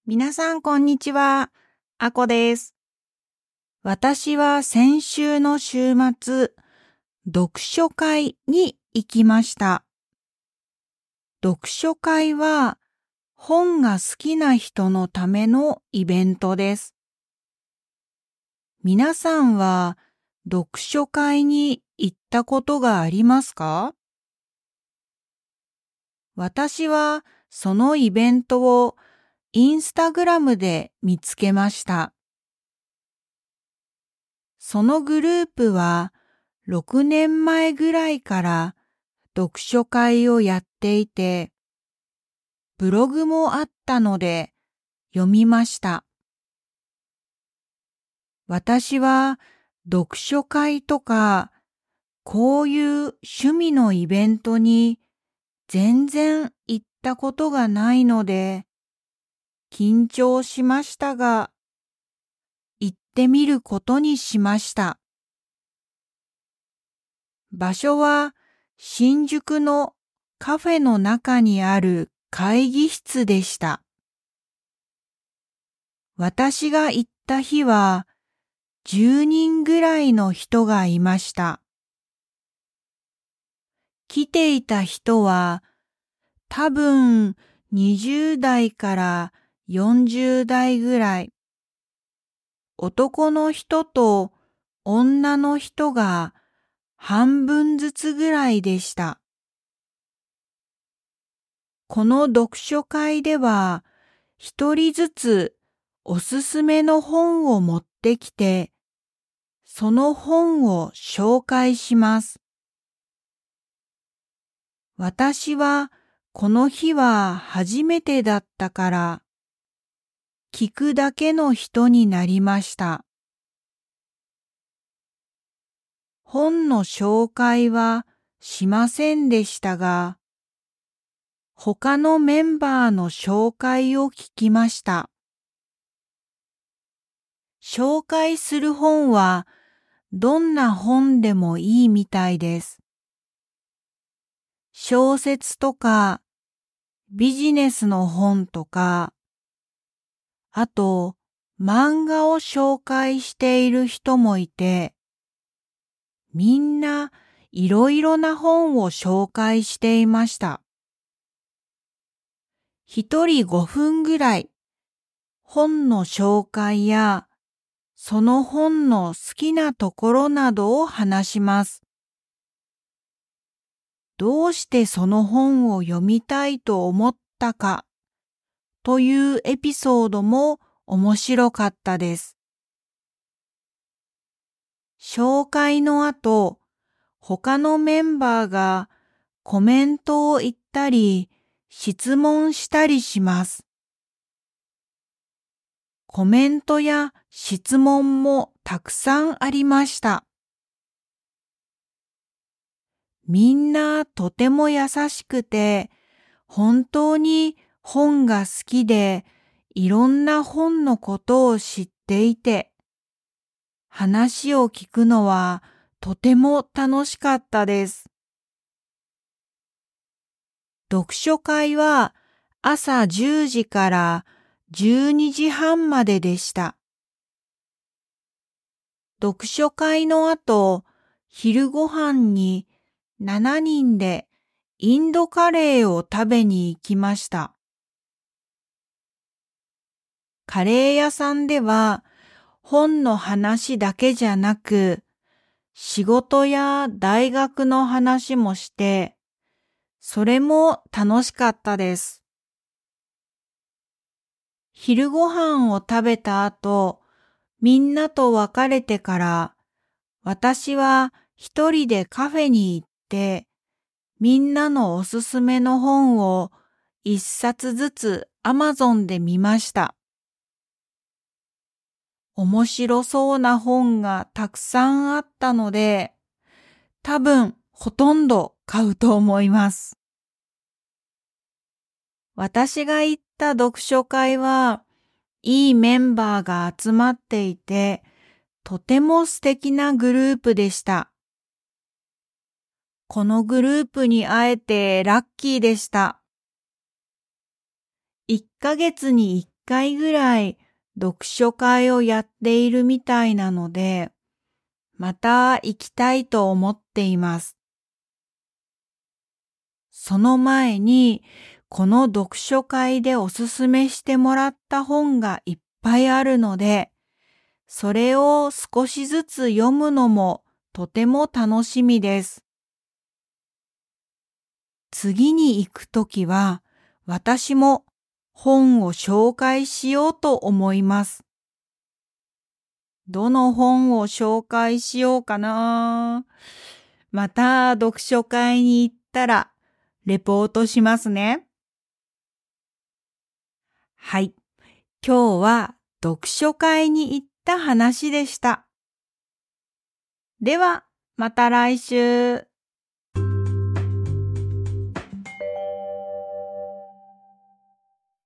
皆さんこんにちは。あこです。私は先週の週末、読書会に行きました。読書会は本が好きな人のためのイベントです。皆さんは読書会に行ったことがありますか？私はそのイベントをインスタグラムで見つけました。そのグループは6年前ぐらいから読書会をやっていて、ブログもあったので読みました。私は読書会とかこういう趣味のイベントに全然行ったことがないので緊張しましたが、行ってみることにしました。場所は新宿のカフェの中にある会議室でした。私が行った日は10人ぐらいの人がいました。来ていた人は多分20代から40代ぐらい。男の人と女の人が半分ずつぐらいでした。この読書会では一人ずつおすすめの本を持ってきて、その本を紹介します。私はこの日は初めてだったから、聞くだけの人になりました。本の紹介はしませんでしたが、他のメンバーの紹介を聞きました。紹介する本はどんな本でもいいみたいです。小説とかビジネスの本とか、あと漫画を紹介している人もいて、みんないろいろな本を紹介していました。一人5分ぐらい本の紹介やその本の好きなところなどを話します。どうしてその本を読みたいと思ったかというエピソードも面白かったです。紹介の後、他のメンバーがコメントを言ったり質問したりします。コメントや質問もたくさんありました。みんなとても優しくて、本当に本が好きで、いろんな本のことを知っていて、話を聞くのはとても楽しかったです。読書会は朝10時から12時半まででした。読書会の後、昼ご飯に7人でインドカレーを食べに行きました。カレー屋さんでは本の話だけじゃなく、仕事や大学の話もして、それも楽しかったです。昼ご飯を食べた後、みんなと別れてから、私は一人でカフェに行って、みんなのおすすめの本を一冊ずつAmazonで見ました。面白そうな本がたくさんあったので、多分ほとんど買うと思います。私が行った読書会はいいメンバーが集まっていて、とても素敵なグループでした。このグループに会えてラッキーでした。1ヶ月に1 回ぐらい読書会をやっているみたいなので、また行きたいと思っています。その前に、この読書会でおすすめしてもらった本がいっぱいあるので、それを少しずつ読むのもとても楽しみです。次に行くときは、私も本を紹介しようと思います。どの本を紹介しようかな。また読書会に行ったらレポートしますね。はい。今日は読書会に行った話でした。では、また来週。